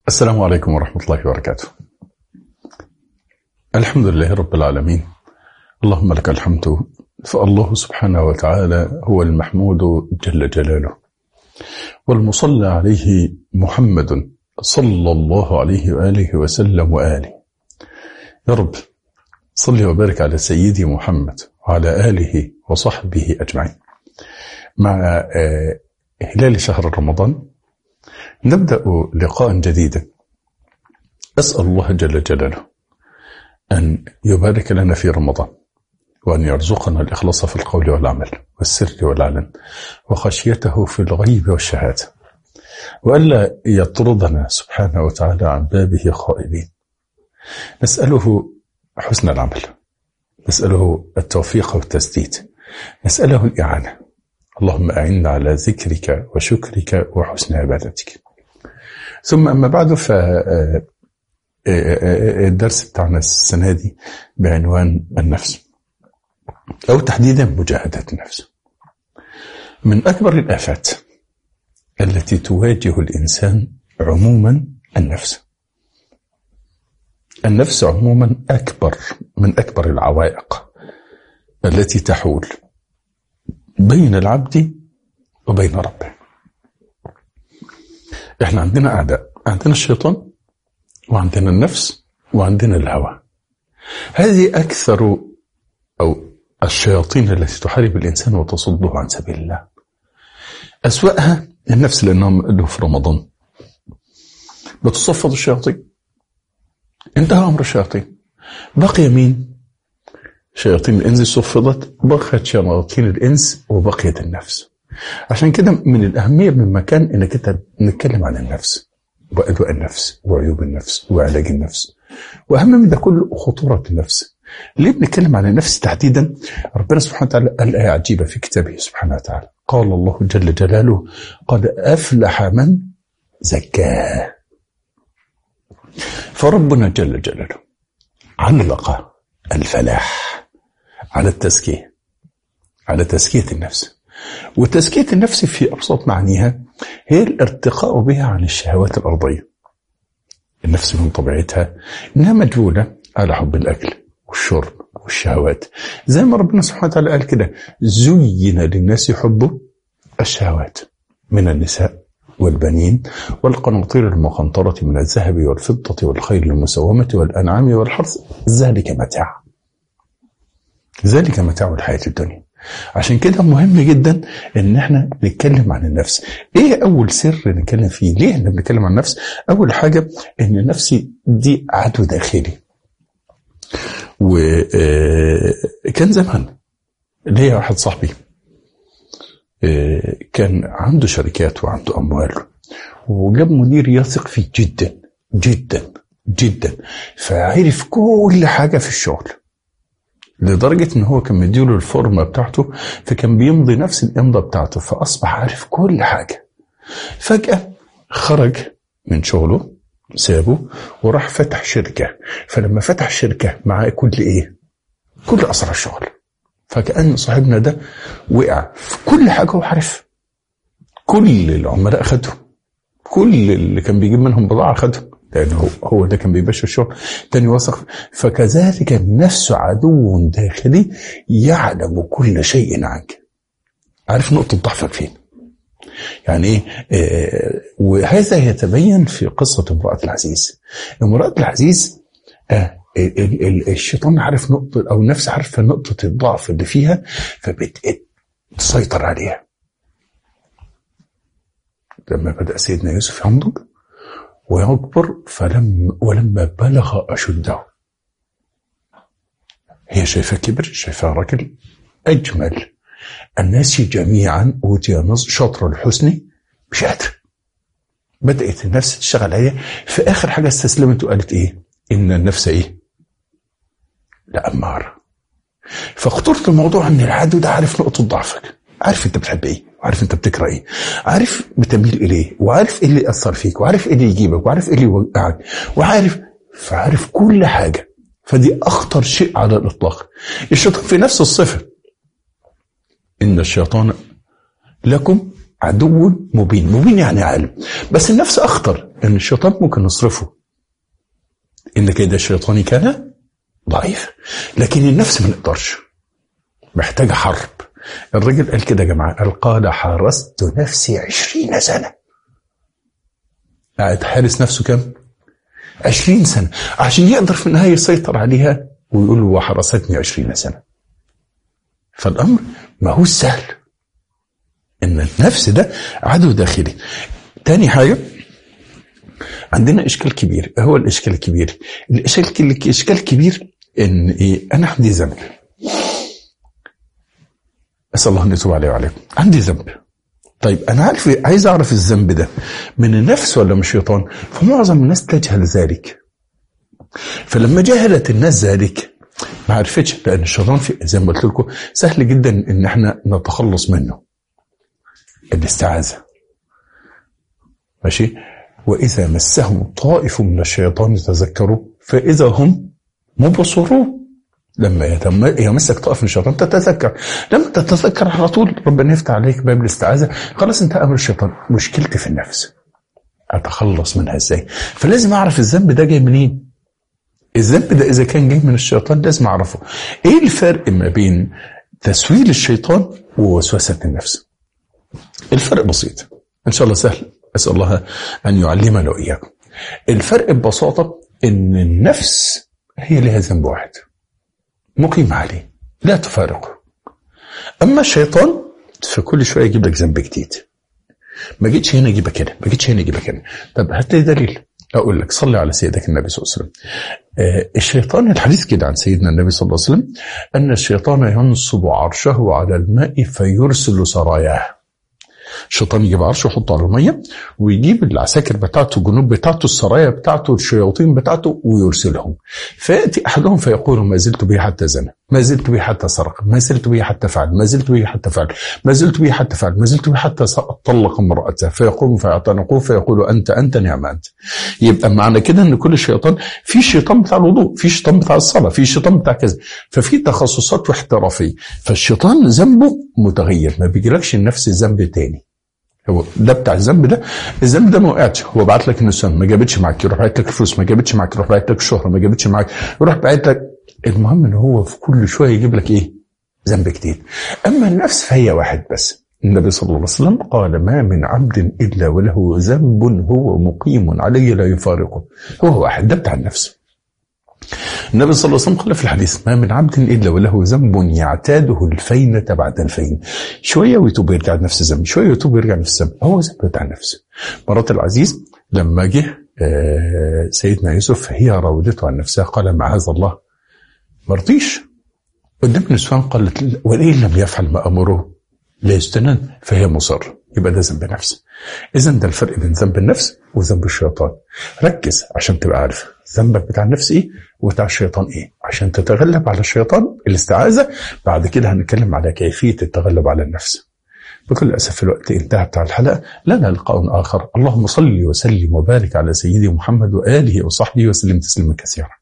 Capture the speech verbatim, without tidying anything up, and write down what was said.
السلام عليكم ورحمة الله وبركاته. الحمد لله رب العالمين، اللهم لك الحمد، فالله سبحانه وتعالى هو المحمود جل جلاله، والمصلى عليه محمد صلى الله عليه وآله وسلم وآله. يا رب صل وبارك على سيدي محمد وعلى آله وصحبه أجمعين. مع هلال شهر رمضان نبدأ لقاء جديدا. أسأل الله جل جلاله أن يبارك لنا في رمضان، وأن يرزقنا الإخلاص في القول والعمل والسر والعلن وخشيته في الغيب والشهادة، وألا يطردنا سبحانه وتعالى عن بابه خائبين. نسأله حسن العمل، نسأله التوفيق والتسديد، نسأله الإعانة. اللهم أعنا على ذكرك وشكرك وحسن عبادتك. ثم أما بعد، فالدرس بتاعنا السنة دي بعنوان النفس، أو تحديدا مجاهدة النفس. من أكبر الآفات التي تواجه الإنسان عموما النفس. النفس عموما أكبر من أكبر العوائق التي تحول بين العبد وبين ربه. احنا عندنا أعداء، عندنا الشيطان وعندنا النفس وعندنا الهوى. هذه أكثر أو الشياطين التي تحارب الإنسان وتصده عن سبيل الله. أسوأها النفس، لأنهم له في رمضان بتصفد الشياطين، انتهى أمر الشياطين. بقي مين؟ شياطين الإنس صفدت، بقيت شياطين الإنس وبقيت النفس. عشان كده من الأهمية من مكان إنك أنت نتكلم عن النفس وأدواء النفس وعيوب النفس وعلاج النفس، وأهم من ده كله خطورة النفس. ليه بنتكلم عن النفس تحديدا؟ ربنا سبحانه وتعالى قال آية عجيبة في كتابه سبحانه وتعالى، قال الله جل جلاله: قد أفلح من زكاه. فربنا جل جلاله علق الفلاح على التزكية، على تزكية النفس. وتزكية النفس في أبسط معانيها هي الارتقاء بها عن الشهوات الأرضية. النفس من طبيعتها إنها مجبولة على حب الأكل والشرب والشهوات، زي ما ربنا سبحانه وتعالى قال كده: زين للناس حب الشهوات من النساء والبنين والقناطير المقنطرة من الذهب والفضة والخيل المسومة والأنعام والحرث، ذلك متاع ذلك متاع الحياة الدنيا. عشان كده مهم جدا ان احنا نتكلم عن النفس. ايه اول سر نتكلم فيه؟ ليه احنا بنتكلم عن النفس؟ اول حاجة ان النفس دي عدو داخلي. وكان زمان ليا واحد صاحبي كان عنده شركات وعنده اموال، وجاب مدير يثق فيه جدا جدا جدا، فعرف كل حاجة في الشغل، لدرجة ان هو كان مديله الفورمة بتاعته، فكان بيمضي نفس الامضة بتاعته، فاصبح عارف كل حاجة. فجأة خرج من شغله، سابه وراح فتح شركة. فلما فتح شركة معاه كل ايه؟ كل اسرار الشغل. فكأن صاحبنا ده وقع في كل حاجة هو عارف. كل العملاء خدهم، كل اللي كان بيجيب منهم بضاعة خدهم، لأنه هو ده كان بيبشر الشغل. تاني وثق. فكذلك النفس عدو داخلي يعلم كل شيء عنك، عارف نقطة ضعفك فين. يعني ايه؟ آه وهذا يتبين في قصة امرأة العزيز. امرأة العزيز آه الشيطان عارف نقطة، أو النفس عارفة نقطة الضعف اللي فيها، فبتسيطر عليها. لما بدأ سيدنا يوسف ينضج ويكبر، فلم ولما بلغ أشده، هي شايفة كبر، شايفة راجل أجمل الناس جميعا، أوتي شطر الحسن، مش قادر. بدأت النفس تشتغل عليها. في آخر حاجة استسلمت وقالت إيه؟ إن النفس إيه؟ لأمارة. فخطورة الموضوع إن العدو ده عارف نقطة ضعفك، عارف أنت بتحب إيه، وعارف أنت بتكره إيه، عارف بتميل إليه، وعارف إيه اللي يأثر فيك، وعارف إيه اللي يجيبك، وعارف إيه اللي يوقعك، وعارف فعارف كل حاجة. فدي أخطر شيء على الإطلاق. الشيطان في نفس الصفة، إن الشيطان لكم عدو مبين. مبين يعني عالم. بس النفس أخطر، إن الشيطان ممكن نصرفه، إن كيد الشيطان كان ضعيف. لكن النفس ما نقدرش، محتاجة حرب. الرجل قال كده يا جماعة، قال قال حارست نفسي عشرين سنة. قاعد حارس نفسه كم؟ عشرين سنة، عشان يقدر في النهاية يسيطر عليها ويقول له وحرستني عشرين سنة. فالأمر ما هو سهل، إن النفس ده عدو داخلي. تاني حاجة عندنا إشكال كبير. هو الإشكال الكبير، الإشكال الإشكال الكبير إن إيه؟ أنا عندي ذنب، أسأل الله أن يتوب علي وعليكم. عندي ذنب. طيب أنا عارف، عايز أعرف الذنب ده من النفس ولا من الشيطان؟ فمعظم الناس تجهل ذلك. فلما جهلت الناس ذلك ما عرفتش، لأن الشيطان في زي ما قلت لكم سهل جدا إن احنا نتخلص منه. الاستعاذة ماشي. وإذا مسهم طائف من الشيطان تذكروا فإذا هم مبصرون. لما يمسك طائف من الشيطان تتذكر، لما تتذكر على طول ربنا يفتح عليك باب الاستعاذة، خلاص انت امر الشيطان. مشكلتي في النفس، اتخلص منها ازاي؟ فلازم اعرف الذنب ده جاي منين. الذنب ده اذا كان جاي من الشيطان لازم اعرفه. ايه الفرق ما بين تسويل الشيطان ووسوسة النفس؟ الفرق بسيط ان شاء الله سهل، اسال الله ان يعلمنا واياكم. الفرق ببساطة ان النفس هي لها ذنب واحد مقيم عليه لا تفارقه. اما الشيطان فكل شويه يجيب لك ذنب جديد. ما جيتش هنا اجيبك هنا، ما جيتش هنا اجيبك هنا. طب هات لي دليل. اقول لك صلي على سيدك النبي صلى الله عليه وسلم. آه الشيطان، الحديث كده عن سيدنا النبي صلى الله عليه وسلم ان الشيطان ينصب عرشه على الماء فيرسل سراياه. الشيطان يجيب عرشه ويحطه على الميه ويجيب العساكر بتاعته، الجنود بتاعته، السرايا بتاعته، الشياطين بتاعته ويرسلهم. فياتي احدهم فيقول ما زلت به حتى زنى، ما زلت به حتى سرق، ما زلت به حتى فعل، ما زلت به حتى فعل، ما زلت به حتى فعل، ما زلت به حتى طلق امراته. فيقوم فيعتنقوه فيقول انت انت نعم انت. يبقى معنى كده ان كل شيطان، في شيطان بتاع الوضوء، في شيطان بتاع الصلاه، في شيطان بتاع كذا، ففي تخصصات واحترافيه. فالشيطان ذنبه متغير، ما بيجيلكش النفس ذنب تاني. هو ده بتاع الذنب ده، الذنب ده ما وقعتش، هو بعت لك النسوان ما جابتش معاك، يروح بعت لك الفلوس ما جابتش معاك، يروح بعت لك الشهره ما جابتش معاك، يروح بعت لك. المهم ان هو في كل شويه يجيب لك ايه؟ ذنب جديد. اما النفس فهي واحد بس. النبي صلى الله عليه وسلم قال ما من عبد الا وله ذنب هو مقيم عليه لا يفارقه. هو واحد، ده بتاع النفس. النبي صلى الله عليه وسلم قال في الحديث ما من عبد إلا وله ذنب يعتاده الفينة بعد الفين. شوية ويتوب يرجع نفس الذنب، شوية ويتوب يرجع نفس الذنب. هو ذنب بتاع النفس. مرات العزيز لما جه سيدنا يوسف هي راودته عن نفسها قال معاذ الله، مرضيش. قدام النسوان قالت وإن لم يفعل ما أمره لا يستنن فهي مصر. يبقى ده ذنب نفس. إذا ده الفرق بين ذنب النفس وذنب الشيطان. ركز عشان تبقى عارف ذنبك بتاع النفس ايه وبتاع الشيطان ايه، عشان تتغلب على الشيطان. الاستعاذة بعد كده هنتكلم على كيفية التغلب على النفس. بكل أسف الوقت انتهى بتاع الحلقة، لنا لقاء آخر. اللهم صل وسلم وبارك على سيدي محمد وآله وصحبه وسلم تسليما كثيرا.